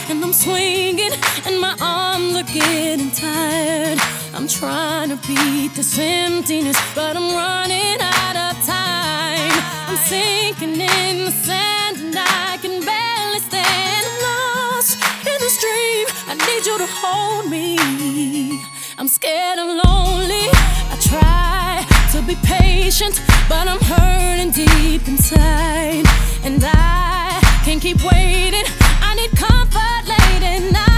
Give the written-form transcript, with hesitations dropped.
and I'm swinging, and my arms are getting tired. I'm trying to beat this emptiness, but I'm running out of time. I'm sinking in the sand, and I can barely stand. I'm lost in this dream. I need you to hold me. I'm scared and lonely. I try to be patient, but I'm hurting deep inside, and I can't keep waiting. I need comfort late at night.